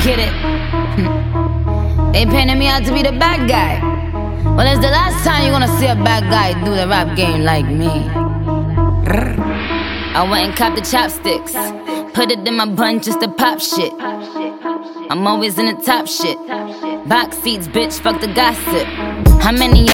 Get it? They painted me out to be the bad guy. Well, it's the last time you're gonna see a bad guy do the rap game like me. I went and copped the chopsticks, put it in my bun just to pop shit. I'm always in the top shit. Box seats, bitch, fuck the gossip. How many